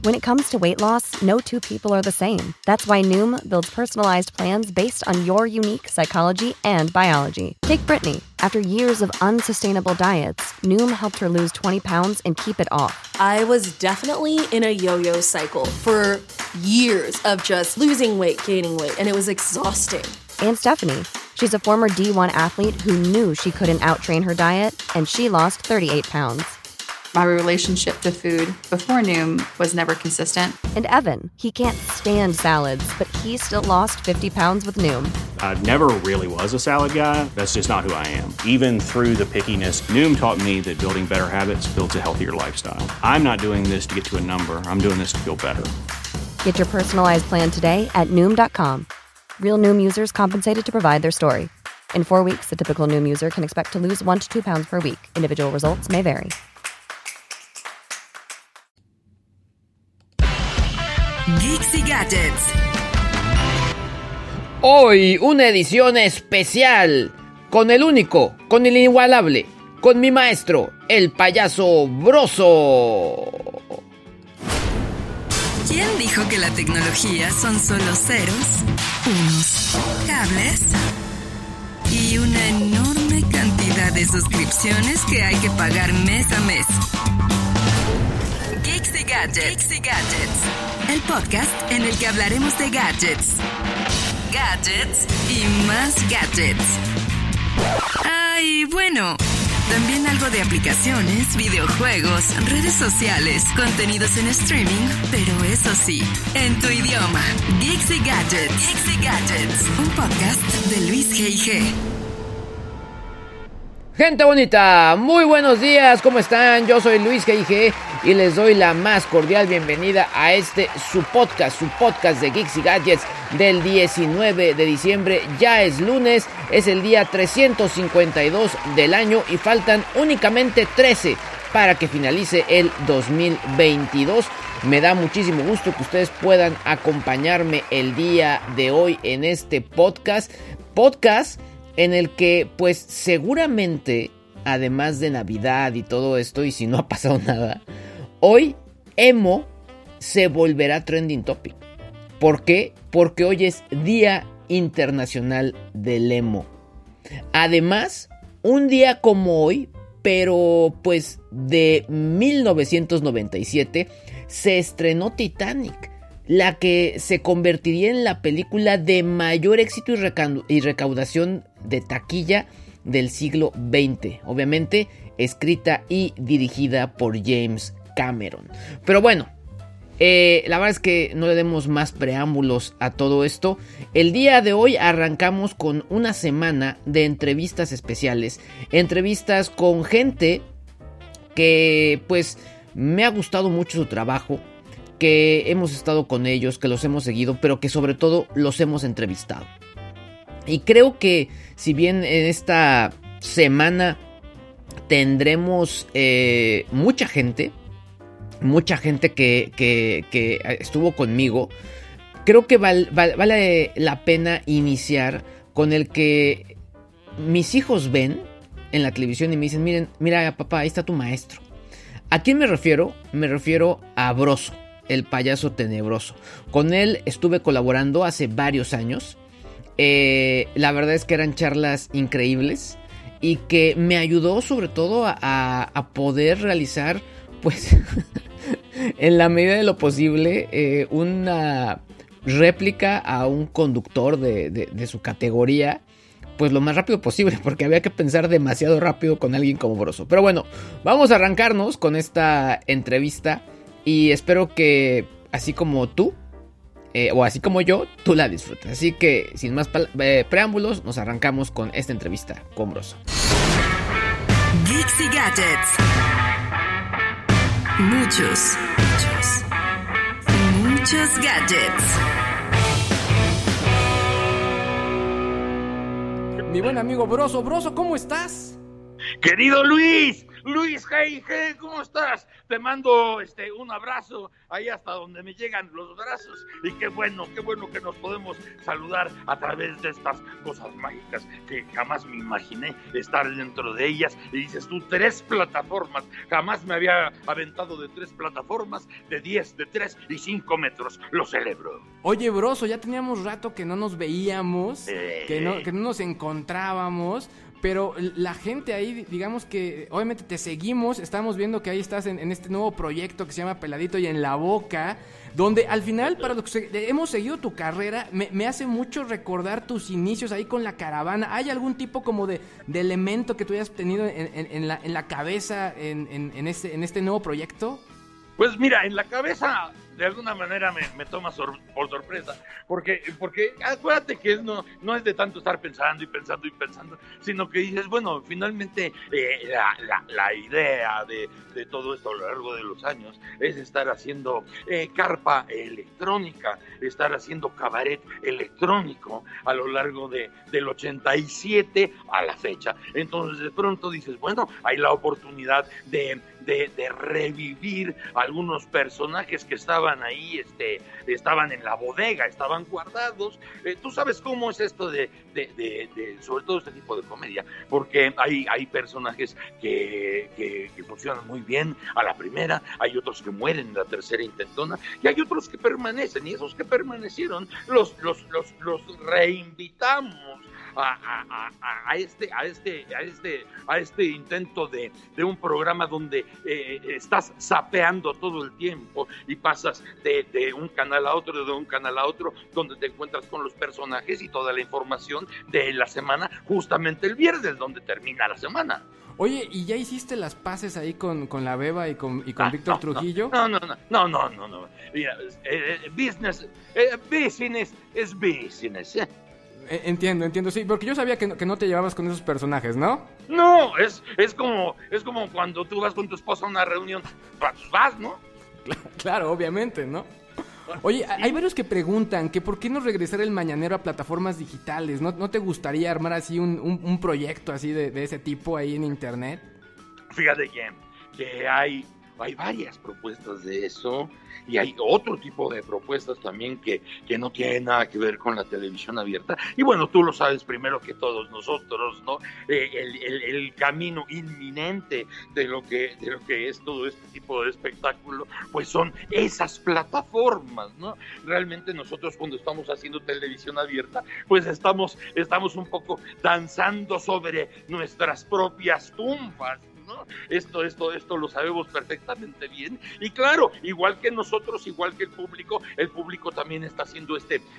When it comes to weight loss, no two people are the same. That's why Noom builds personalized plans based on your unique psychology and biology. Take Brittany. After years of unsustainable diets, Noom helped her lose 20 pounds and keep it off. I was definitely in a yo-yo cycle for years of just losing weight, gaining weight, and it was exhausting. And Stephanie. She's a former D1 athlete who knew she couldn't out-train her diet, and she lost 38 pounds. My relationship to food before Noom was never consistent. And Evan, he can't stand salads, but he still lost 50 pounds with Noom. I never really was a salad guy. That's just not who I am. Even through the pickiness, Noom taught me that building better habits builds a healthier lifestyle. I'm not doing this to get to a number. I'm doing this to feel better. Get your personalized plan today at Noom.com. Real Noom users compensated to provide their story. In 4 weeks, the typical Noom user can expect to lose 1 to 2 pounds per week. Individual results may vary. Geeks y Gadgets. Hoy una edición especial con el único, con el inigualable, con mi maestro, el payaso Broso. ¿Quién dijo que la tecnología son solo ceros, unos, cables y una enorme cantidad de suscripciones que hay que pagar mes a mes? Geeks y Gadgets, el podcast en el que hablaremos de gadgets, y más gadgets. Y bueno, también algo de aplicaciones, videojuegos, redes sociales, contenidos en streaming, pero eso sí, en tu idioma. Geeks y Gadgets, un podcast de Luis G.I.G. Gente bonita, muy buenos días, ¿cómo están? Yo soy Luis G.I.G. y les doy la más cordial bienvenida a su podcast de Geeks y Gadgets del 19 de diciembre. Ya es lunes, es el día 352 del año y faltan únicamente 13 para que finalice el 2022. Me da muchísimo gusto que ustedes puedan acompañarme el día de hoy en este podcast en el que pues seguramente, además de Navidad y todo esto, y si no ha pasado nada, hoy emo se volverá trending topic. ¿Por qué? Porque hoy es Día Internacional del Emo. Además, un día como hoy, pero pues de 1997, se estrenó Titanic, la que se convertiría en la película de mayor éxito y recaudación de taquilla del siglo XX. Obviamente escrita y dirigida por James Cameron. Pero bueno, la verdad es que no le demos más preámbulos a todo esto. El día de hoy arrancamos con una semana de entrevistas especiales. Entrevistas con gente que pues me ha gustado mucho su trabajo, que hemos estado con ellos, que los hemos seguido, pero que sobre todo los hemos entrevistado. Y creo que si bien en esta semana tendremos mucha gente que estuvo conmigo, creo que vale la pena iniciar con el que mis hijos ven en la televisión y me dicen, mira papá, ahí está tu maestro. ¿A quién me refiero? Me refiero a Broso, el payaso tenebroso. Con él estuve colaborando hace varios años. La verdad es que eran charlas increíbles y que me ayudó sobre todo a poder realizar, pues, en la medida de lo posible, una réplica a un conductor de su categoría, pues lo más rápido posible, porque había que pensar demasiado rápido con alguien como Broso. Pero bueno, vamos a arrancarnos con esta entrevista y espero que así como tú, o así como yo, tú la disfrutes. Así que sin más preámbulos, nos arrancamos con esta entrevista con Broso. Geeks y Gadgets. Muchos gadgets. Mi buen amigo Broso. Broso, ¿cómo estás? Querido Luis, Luis G., ¿cómo estás? Te mando un abrazo ahí hasta donde me llegan los brazos. Y qué bueno que nos podemos saludar a través de estas cosas mágicas que jamás me imaginé estar dentro de ellas. Y dices tú, 3 plataformas. Jamás me había aventado de 3 plataformas, de 10, de 3 y 5 metros. Lo celebro. Oye, Broso, ya teníamos rato que no nos veíamos, que no nos encontrábamos. Pero la gente ahí, digamos que obviamente te seguimos, estamos viendo que ahí estás en este nuevo proyecto que se llama Peladito y en la Boca, donde al final, para los que hemos seguido tu carrera, me hace mucho recordar tus inicios ahí con la caravana. ¿Hay algún tipo como de elemento que tú hayas tenido en la cabeza en este nuevo proyecto? Pues mira, en la cabeza de alguna manera me toma por sorpresa, porque acuérdate que no es de tanto estar pensando, sino que dices, bueno, finalmente la idea de todo esto a lo largo de los años es estar haciendo carpa electrónica, estar haciendo cabaret electrónico a lo largo del 87 a la fecha. Entonces de pronto dices, bueno, hay la oportunidad de revivir algunos personajes que estaban ahí, estaban en la bodega, estaban guardados. Tú sabes cómo es esto de sobre todo este tipo de comedia, porque hay personajes que funcionan muy bien a la primera, hay otros que mueren en la tercera intentona, y hay otros que permanecen, y esos que permanecieron los reinvitamos a este intento de un programa donde estás zapeando todo el tiempo y pasas de un canal a otro, donde te encuentras con los personajes y toda la información de la semana, justamente el viernes, donde termina la semana. Oye, ¿y ya hiciste las paces ahí con la Beba y con Víctor Trujillo? No. Mira, business es business. Entiendo, sí, porque yo sabía que no te llevabas con esos personajes, ¿no? No, es como cuando tú vas con tu esposa a una reunión, vas, ¿no? Claro, obviamente, ¿no? Oye, hay varios que preguntan que por qué no regresar el Mañanero a plataformas digitales. ¿No te gustaría armar así un proyecto así de ese tipo ahí en internet? Fíjate que hay varias propuestas de eso, y hay otro tipo de propuestas también que no tienen nada que ver con la televisión abierta. Y bueno, tú lo sabes primero que todos nosotros, ¿no? El camino inminente de lo que es todo este tipo de espectáculo, pues son esas plataformas, ¿no? Realmente nosotros cuando estamos haciendo televisión abierta, pues estamos un poco danzando sobre nuestras propias tumbas, ¿no? Esto lo sabemos perfectamente bien. Y claro, igual que nosotros, igual que el público también está haciendo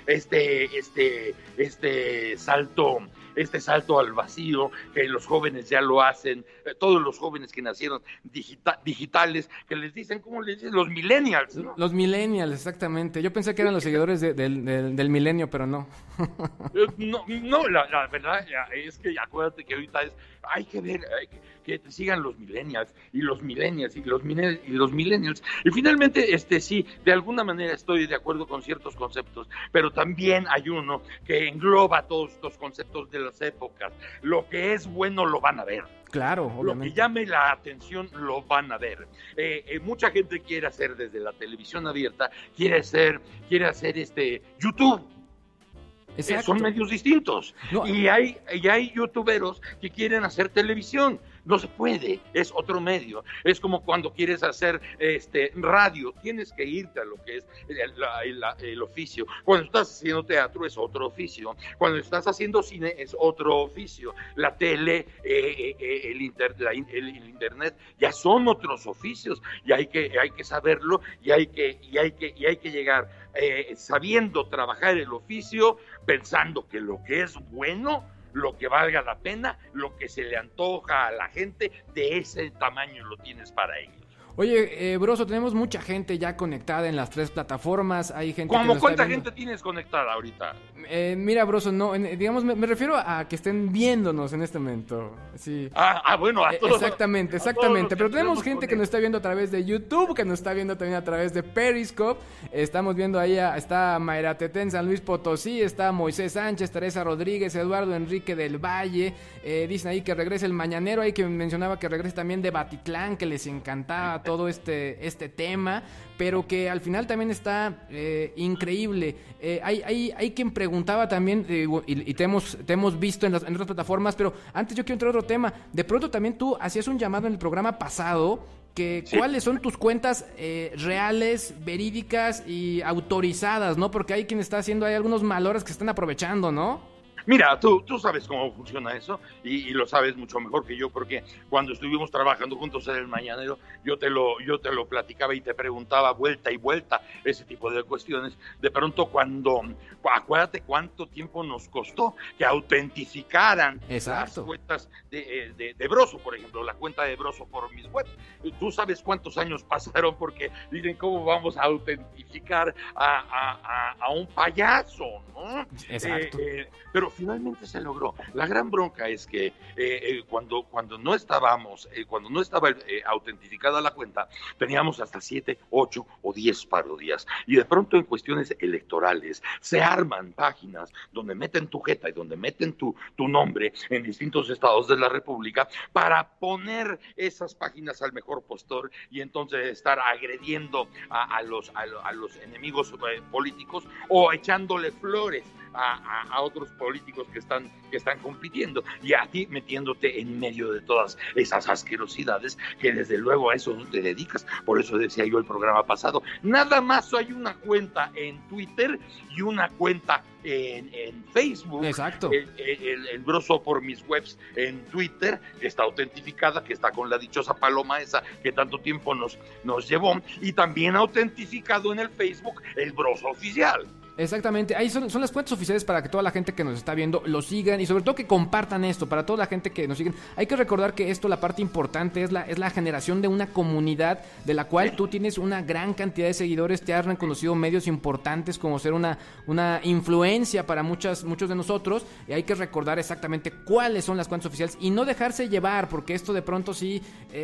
este salto al vacío, que los jóvenes ya lo hacen, todos los jóvenes que nacieron digitales, que les dicen, ¿cómo les dicen? Los millennials, ¿no? Los millennials, exactamente. Yo pensé que eran los seguidores del milenio, pero no. No, la verdad es que acuérdate que ahorita hay que ver que te sigan los millennials y los millennials y los millennials. Y finalmente, sí, de alguna manera estoy de acuerdo con ciertos conceptos, pero también hay uno que engloba todos estos conceptos de las épocas. Lo que es bueno lo van a ver. Claro, obviamente. Lo que llame la atención lo van a ver. Mucha gente quiere hacer desde la televisión abierta, quiere hacer YouTube. Son medios distintos. No. Y hay youtuberos que quieren hacer televisión. No se puede, es otro medio. Es como cuando quieres hacer radio, tienes que irte a lo que es el oficio. Cuando estás haciendo teatro es otro oficio. Cuando estás haciendo cine es otro oficio. La tele, el internet ya son otros oficios, y hay que saberlo, y hay que llegar sabiendo trabajar el oficio, pensando que lo que es bueno, lo que valga la pena, lo que se le antoja a la gente, de ese tamaño lo tienes para ellos. Oye, Broso, tenemos mucha gente ya conectada en las 3 plataformas. Hay gente que nos ¿Cuánta está viendo. gente tienes conectada ahorita? Mira, Broso, no, digamos, me refiero a que estén viéndonos en este momento. Sí. Bueno, a todos. Exactamente. Pero tenemos gente que nos está viendo a través de YouTube, que nos está viendo también a través de Periscope. Estamos viendo ahí, está Mayra Tete en San Luis Potosí, está Moisés Sánchez, Teresa Rodríguez, Eduardo Enrique del Valle. Dicen ahí que regrese el Mañanero, ahí que mencionaba que regrese también de Batitlán, que les encantaba todo este tema, pero que al final también está increíble. Hay quien preguntaba también, y te hemos visto en otras plataformas, pero antes yo quiero entrar a otro tema. De pronto también tú hacías un llamado en el programa pasado, que Sí. cuáles son tus cuentas reales, verídicas y autorizadas, ¿no? Porque hay quien está haciendo, hay algunos malhoras que están aprovechando, ¿no? Mira, tú sabes cómo funciona eso y lo sabes mucho mejor que yo, porque cuando estuvimos trabajando juntos en el Mañanero, yo te lo platicaba y te preguntaba vuelta y vuelta ese tipo de cuestiones. De pronto acuérdate cuánto tiempo nos costó que autentificaran Exacto. las cuentas de Broso, por ejemplo, la cuenta de Broso por mis webs. Tú sabes cuántos años pasaron porque dicen, ¿cómo vamos a autentificar a un payaso, ¿no? Exacto. Pero finalmente se logró. La gran bronca es que cuando no estaba autentificada la cuenta, teníamos hasta 7, 8 o 10 parodias. Y de pronto en cuestiones electorales se arman páginas donde meten tu jeta y donde meten tu nombre en distintos estados de la República para poner esas páginas al mejor postor y entonces estar agrediendo a los enemigos políticos o echándole flores a otros políticos que están compitiendo y a ti metiéndote en medio de todas esas asquerosidades que desde luego a eso no te dedicas. Por eso decía yo el programa pasado, nada más hay una cuenta en Twitter y una cuenta en Facebook. Exacto. El Broso por mis webs en Twitter, que está autentificada, que está con la dichosa paloma esa que tanto tiempo nos llevó, y también autentificado en el Facebook el Broso oficial. Exactamente, ahí son las cuentas oficiales para que toda la gente que nos está viendo lo sigan y sobre todo que compartan esto, para toda la gente que nos siguen. Hay que recordar que esto, la parte importante es la generación de una comunidad de la cual tú tienes una gran cantidad de seguidores, te has reconocido medios importantes como ser una influencia para muchos de nosotros, y hay que recordar exactamente cuáles son las cuentas oficiales y no dejarse llevar, porque esto de pronto sí,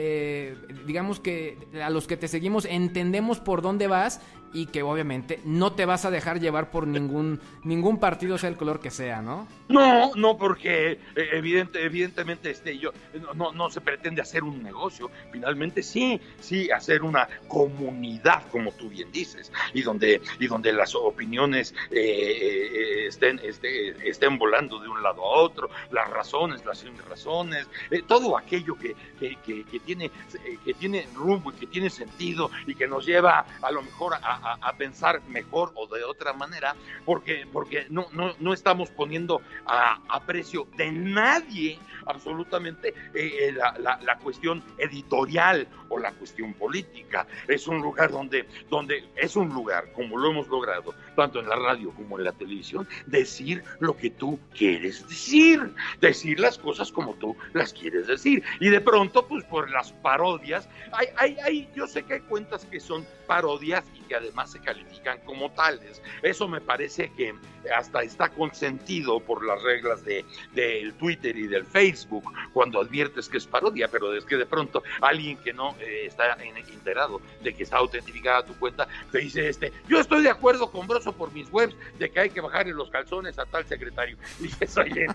digamos que a los que te seguimos entendemos por dónde vas y que obviamente no te vas a dejar llevar por ningún partido, sea el color que sea, ¿no? No, porque evidentemente no se pretende hacer un negocio, finalmente sí hacer una comunidad, como tú bien dices, y donde las opiniones estén volando de un lado a otro, las razones, las sin razones, todo aquello que tiene rumbo y que tiene sentido y que nos lleva a lo mejor a pensar mejor o de otra manera, porque no estamos poniendo a precio de nadie absolutamente la cuestión editorial o la cuestión política. Es un lugar donde es un lugar, como lo hemos logrado tanto en la radio como en la televisión, decir lo que tú quieres decir las cosas como tú las quieres decir, y de pronto pues por las parodias yo sé que hay cuentas que son parodias y que además se califican como tales. Eso me parece que hasta está consentido por las reglas del Twitter y del Facebook cuando adviertes que es parodia, pero es que de pronto alguien que no está enterado de que está autentificada tu cuenta te dice yo estoy de acuerdo con Broso por mis webs de que hay que bajarle los calzones a tal secretario. Y dices,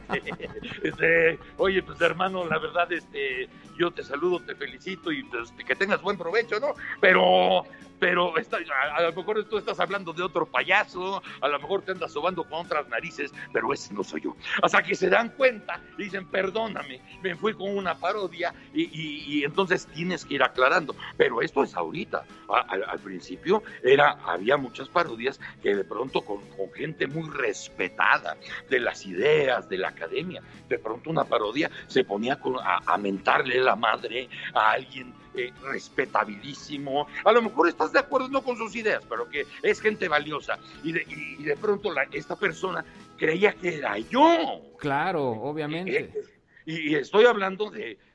oye, pues hermano, la verdad, yo te saludo, te felicito y pues, que tengas buen provecho, ¿no? Pero a lo mejor tú estás hablando de otro payaso, a lo mejor te andas sobando con otras narices, pero ese no soy yo. Hasta que se dan cuenta y dicen, perdóname, me fui con una parodia y entonces tienes que ir aclarando. Pero esto es ahorita. Al principio había muchas parodias que de pronto con gente muy respetada de las ideas, de la academia, de pronto una parodia se ponía a mentarle la madre a alguien respetabilísimo. A lo mejor estás de acuerdo no con sus ideas, pero que es gente valiosa y de pronto esta persona creía que era yo. Claro, obviamente. Y estoy hablando de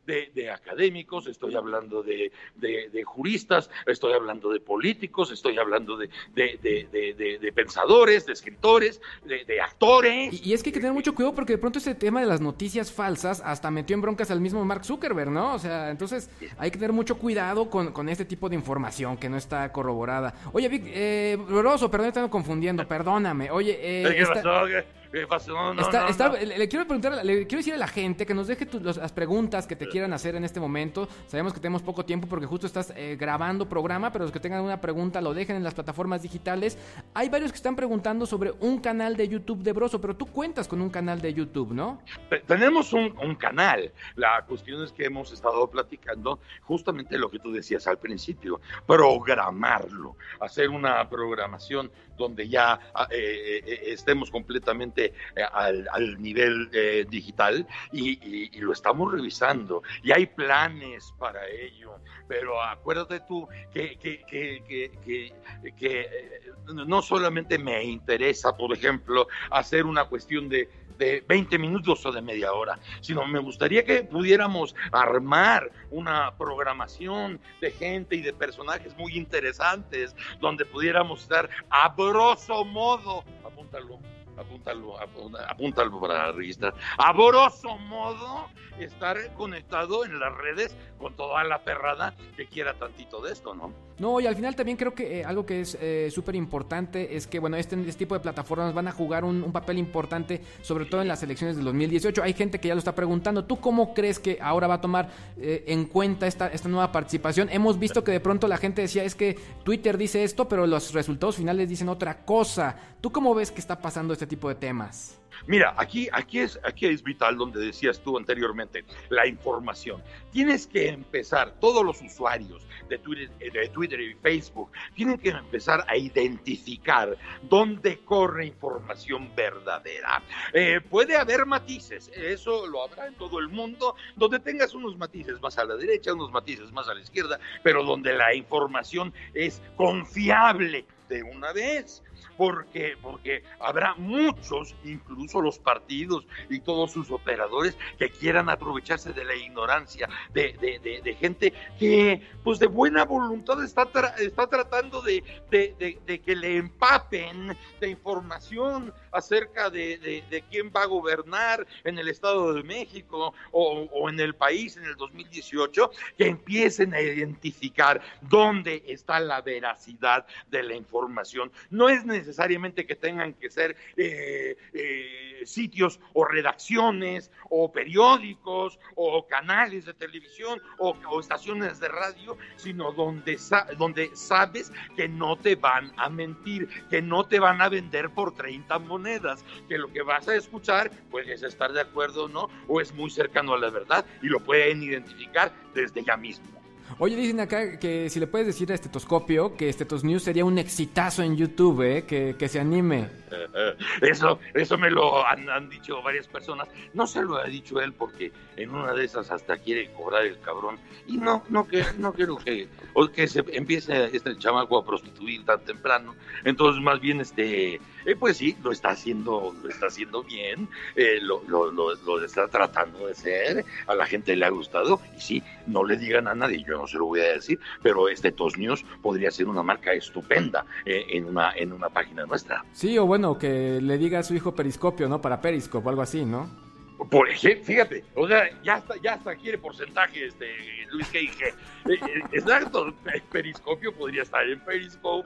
de académicos, estoy hablando de juristas, estoy hablando de políticos, estoy hablando de pensadores, de escritores, de actores. Y es que hay que tener mucho cuidado porque de pronto ese tema de las noticias falsas hasta metió en broncas al mismo Mark Zuckerberg, ¿no? O sea, entonces hay que tener mucho cuidado con este tipo de información que no está corroborada. Oye, Vic, Broso, perdón, estaba confundiendo, perdóname. Oye, ¿Qué pasó? Le quiero preguntar, le quiero decir a la gente que nos deje las preguntas que te quieran hacer en este momento. Sabemos que tenemos poco tiempo porque justo estás grabando programa, pero los que tengan una pregunta lo dejen en las plataformas digitales. Hay varios que están preguntando sobre un canal de YouTube de Broso, pero tú cuentas con un canal de YouTube, ¿no? Tenemos un canal. La cuestión es que hemos estado platicando justamente lo que tú decías al principio, programarlo, hacer una programación donde ya estemos completamente al nivel digital y lo estamos revisando y hay planes para ello, pero acuérdate tú que no solamente me interesa, por ejemplo, hacer una cuestión de 20 minutos o de media hora, sino me gustaría que pudiéramos armar una programación de gente y de personajes muy interesantes, donde pudiéramos estar a grosso modo, apúntalo para registrar, a grosso modo estar conectado en las redes con toda la perrada que quiera tantito de esto, ¿no? No, y al final también creo que algo que es súper importante es que, bueno, este tipo de plataformas van a jugar un papel importante, sobre todo en las elecciones del 2018. Hay gente que ya lo está preguntando. ¿Tú cómo crees que ahora va a tomar en cuenta esta nueva participación? Hemos visto que de pronto la gente decía, es que Twitter dice esto, pero los resultados finales dicen otra cosa. ¿Tú cómo ves que está pasando este tipo de temas? Mira, aquí es vital, donde decías tú anteriormente, la información. Tienes que empezar, todos los usuarios de Twitter y Facebook, tienen que empezar a identificar dónde corre información verdadera. Puede haber matices, eso lo habrá en todo el mundo, donde tengas unos matices más a la derecha, unos matices más a la izquierda, pero donde la información es confiable de una vez. Porque habrá muchos, incluso los partidos y todos sus operadores, que quieran aprovecharse de la ignorancia de gente que, pues, de buena voluntad está tratando de que le empapen de información acerca de quién va a gobernar en el Estado de México o en el país en el 2018, que empiecen a identificar dónde está la veracidad de la información. No es necesariamente que tengan que ser sitios o redacciones o periódicos o canales de televisión o estaciones de radio, sino donde sabes que no te van a mentir, que no te van a vender por 30 monedas, que lo que vas a escuchar puedes estar de acuerdo o no, o es muy cercano a la verdad y lo pueden identificar desde ya mismo. Oye, dicen acá que si le puedes decir a Estetoscopio que Estetos News sería un exitazo en YouTube, que se anime. Eso me lo han dicho varias personas. No se lo ha dicho él porque en una de esas hasta quiere cobrar el cabrón. Y no quiero que se empiece este chamaco a prostituir tan temprano. Entonces, más bien, pues sí, lo está haciendo bien, lo está tratando de hacer, a la gente le ha gustado, y sí, no le digan a nadie, yo no se lo voy a decir, pero Estetos News podría ser una marca estupenda en una página nuestra. Sí, o bueno, que le diga a su hijo Periscopio, ¿no? Para Periscope o algo así, ¿no? Por ejemplo, fíjate, o sea, ya hasta quiere porcentaje Luis K.I.G. Exacto, Periscopio podría estar en Periscope,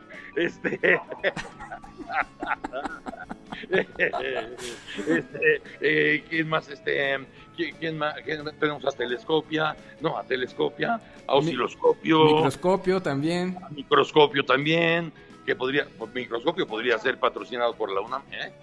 ¿quién más? ¿Quién más? Tenemos a Telescopia, a Osciloscopio. Microscopio también. Microscopio también, Microscopio podría ser patrocinado por la UNAM,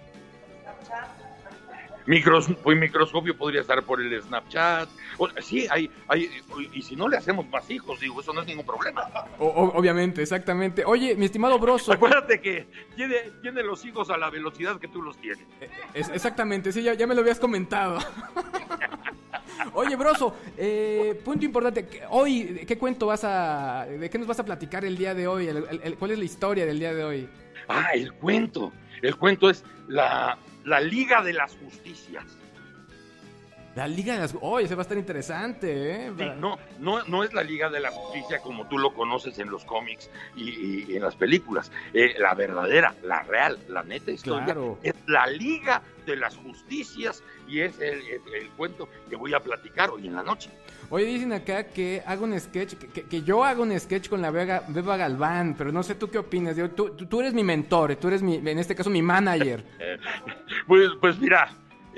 Microscopio podría estar por el Snapchat. Sí, hay, y si no le hacemos más hijos, digo, eso no es ningún problema. Obviamente, exactamente. Oye, mi estimado Broso. Acuérdate que tiene los hijos a la velocidad que tú los tienes. Exactamente, sí, ya me lo habías comentado. Oye, Broso, punto importante. Hoy, ¿qué cuento de qué nos vas a platicar el día de hoy? ¿Cuál es la historia del día de hoy? El cuento. El cuento es la Liga de las Justicias. La Liga de las... Oye, ese va a estar interesante, ¿eh? Sí, no es la Liga de la Justicia como tú lo conoces en los cómics y en las películas. La verdadera, la real, la neta historia, claro, es la Liga de las Justicias y es el cuento que voy a platicar hoy en la noche. Oye, dicen acá que hago un sketch, que yo hago un sketch con la Beba Galván, pero no sé tú qué opinas. Tú eres mi mentor, tú eres en este caso mi manager. Pues mira,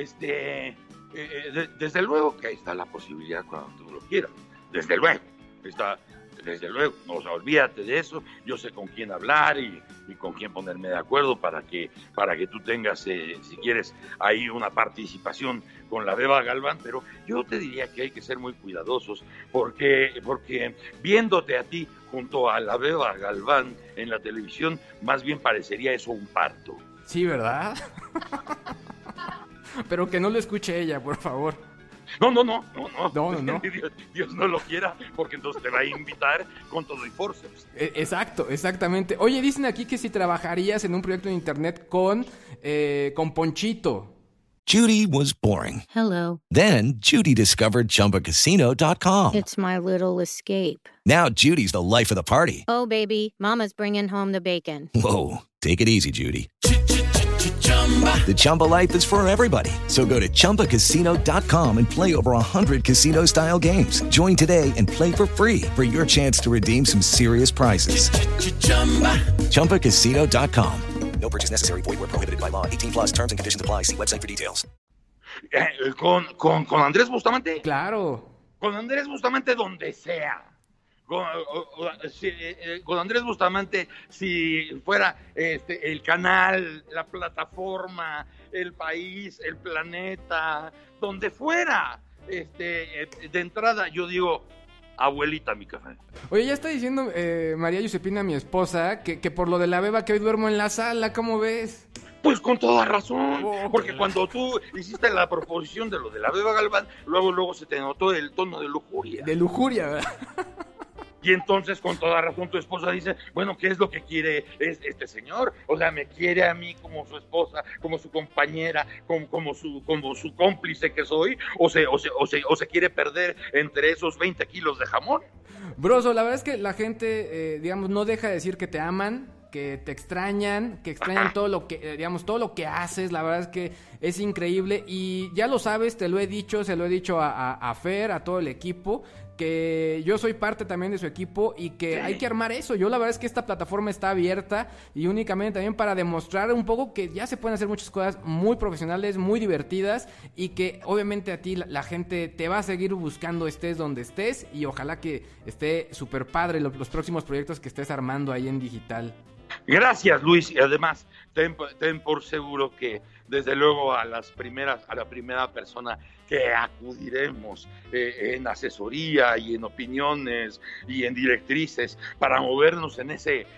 desde luego que ahí está la posibilidad cuando tú lo quieras. Desde luego, o sea, olvídate de eso. Yo sé con quién hablar y con quién ponerme de acuerdo para que tú tengas, si quieres, ahí una participación con la Beba Galván, pero yo te diría que hay que ser muy cuidadosos porque viéndote a ti junto a la Beba Galván en la televisión, más bien parecería eso un parto. Sí, ¿verdad? Pero que no lo escuche ella, por favor. No. Dios no lo quiera, porque entonces te va a invitar con todo y forceps. Exactamente. Oye, dicen aquí que si trabajarías en un proyecto de internet con Ponchito. Judy was boring. Hello. Then Judy discovered ChumbaCasino.com. It's my little escape. Now Judy's the life of the party. Oh, baby, mama's bringing home the bacon. Whoa, take it easy, Judy. The Chumba life is for everybody. So go to ChumbaCasino.com and play over 100 casino-style games. Join today and play for free for your chance to redeem some serious prizes. ChumbaCasino.com. No purchase necessary. Void where prohibited by law. 18+ terms and conditions apply. See website for details. Con Andrés Bustamante. Claro. Con Andrés Bustamante donde sea. Con Andrés Bustamante, si fuera el canal, la plataforma, el país, el planeta, donde fuera, de entrada yo digo, abuelita mi café. Oye, ya está diciendo María Josepina, mi esposa, que por lo de la Beba que hoy duermo en la sala, ¿cómo ves? Pues con toda razón, porque cuando tú hiciste la proposición de lo de la Beba Galván, luego se te notó el tono de lujuria. De lujuria, ¿verdad? Y entonces, con toda razón, tu esposa dice, bueno, ¿qué es lo que quiere este señor? O sea, ¿me quiere a mí como su esposa, como su compañera, como su cómplice que soy? ¿O se quiere perder entre esos 20 kilos de jamón? Broso, la verdad es que la gente, digamos, no deja de decir que te aman, que te extrañan, todo lo que, todo lo que haces. La verdad es que es increíble y ya lo sabes, te lo he dicho, se lo he dicho a Fer, a todo el equipo, que yo soy parte también de su equipo y que hay que armar eso. Yo la verdad es que esta plataforma está abierta y únicamente también para demostrar un poco que ya se pueden hacer muchas cosas muy profesionales, muy divertidas y que obviamente a ti la gente te va a seguir buscando estés donde estés y ojalá que esté súper padre los próximos proyectos que estés armando ahí en digital. Gracias, Luis, y además ten por seguro que desde luego a la primera persona que acudiremos en asesoría y en opiniones y en directrices para movernos en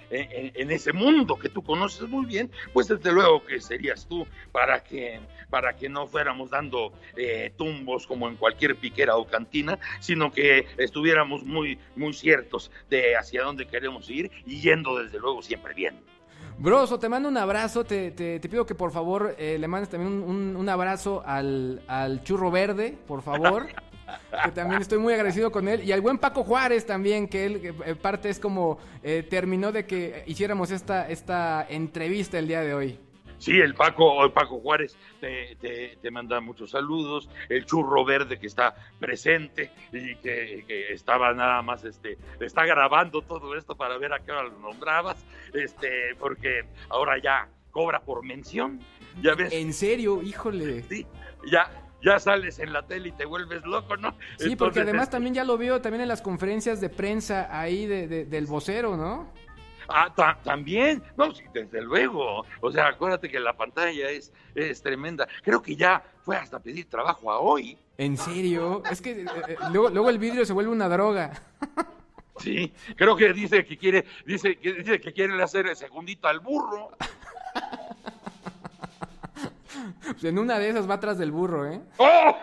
ese mundo que tú conoces muy bien, pues desde luego que serías tú, para que no fuéramos dando tumbos como en cualquier piquera o cantina, sino que estuviéramos muy, muy ciertos de hacia dónde queremos ir y yendo desde luego siempre bien. Broso, te mando un abrazo, te pido que por favor le mandes también un abrazo al Churro Verde, por favor, que también estoy muy agradecido con él, y al buen Paco Juárez también, que él parte es como terminó de que hiciéramos esta entrevista el día de hoy. Sí, el Paco Juárez te manda muchos saludos, el Churro Verde que está presente y que estaba nada más, está grabando todo esto para ver a qué hora lo nombrabas, porque ahora ya cobra por mención, ya ves. ¿En serio? Híjole. Sí, ya sales en la tele y te vuelves loco, ¿no? Sí, entonces, porque además también ya lo veo también en las conferencias de prensa ahí del vocero, ¿no? También, no, sí, desde luego, o sea, acuérdate que la pantalla es tremenda, creo que ya fue hasta pedir trabajo a Hoy. ¿En serio? Es que luego el vidrio se vuelve una droga. Sí, creo que dice que quiere hacer el segundito al burro. Pues en una de esas va atrás del burro, ¿eh? ¡Oh!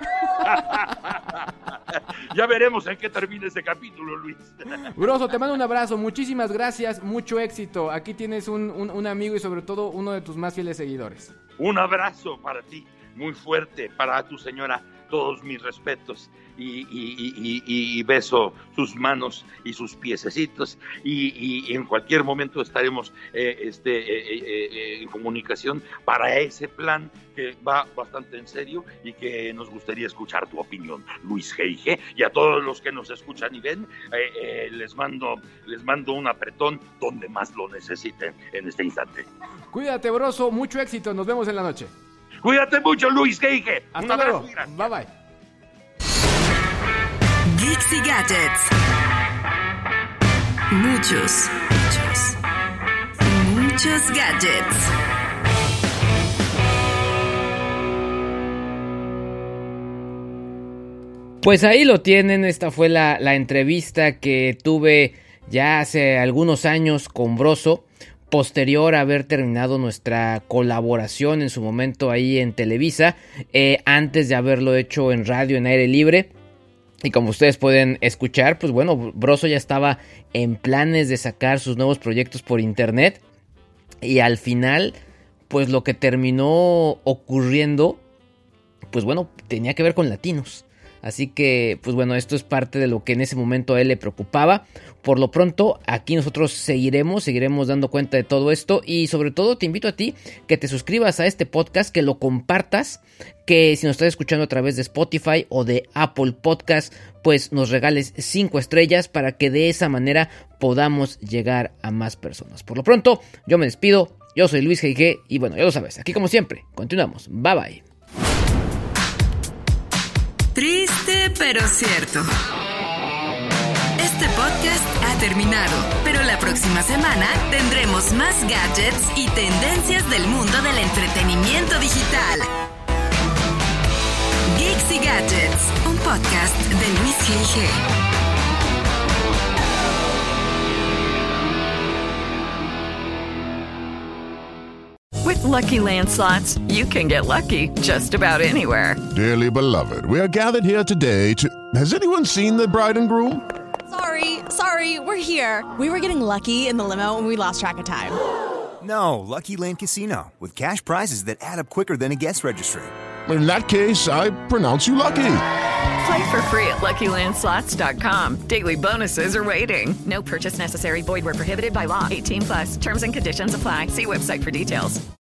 Ya veremos en qué termina este capítulo, Luis. Broso, te mando un abrazo, muchísimas gracias, mucho éxito. Aquí tienes un amigo y sobre todo uno de tus más fieles seguidores. Un abrazo para ti, muy fuerte, para tu señora todos mis respetos y beso sus manos y sus piececitos y en cualquier momento estaremos en comunicación para ese plan que va bastante en serio y que nos gustaría escuchar tu opinión, Luis G.I.G. Y a todos los que nos escuchan y ven, les mando un apretón donde más lo necesiten en este instante. Cuídate, Broso, mucho éxito, nos vemos en la noche. Cuídate mucho, Luis G.I.G. Hasta luego. Bye bye. Geeks y Gadgets. Muchos gadgets. Pues ahí lo tienen, esta fue la entrevista que tuve ya hace algunos años con Broso, posterior a haber terminado nuestra colaboración en su momento ahí en Televisa, antes de haberlo hecho en radio en aire libre. Y como ustedes pueden escuchar, pues bueno, Broso ya estaba en planes de sacar sus nuevos proyectos por internet. Y al final, pues lo que terminó ocurriendo, pues bueno, tenía que ver con latinos. Así que, pues bueno, esto es parte de lo que en ese momento a él le preocupaba. Por lo pronto, aquí nosotros seguiremos dando cuenta de todo esto. Y sobre todo te invito a ti que te suscribas a este podcast, que lo compartas, que si nos estás escuchando a través de Spotify o de Apple Podcast, pues nos regales 5 estrellas para que de esa manera podamos llegar a más personas. Por lo pronto, yo me despido. Yo soy Luis G.I.G. y bueno, ya lo sabes, aquí como siempre, continuamos. Bye bye. Triste pero cierto. Este podcast ha terminado, pero la próxima semana tendremos más gadgets y tendencias del mundo del entretenimiento digital. Geeks y Gadgets, un podcast de Luis G.I.G. With Lucky Land Slots, you can get lucky just about anywhere. Dearly beloved, we are gathered here today to... Has anyone seen the bride and groom? Sorry, we're here. We were getting lucky in the limo and we lost track of time. No, Lucky Land Casino, with cash prizes that add up quicker than a guest registry. In that case, I pronounce you lucky. Play for free at LuckyLandSlots.com. Daily bonuses are waiting. No purchase necessary. Void where prohibited by law. 18+. Terms and conditions apply. See website for details.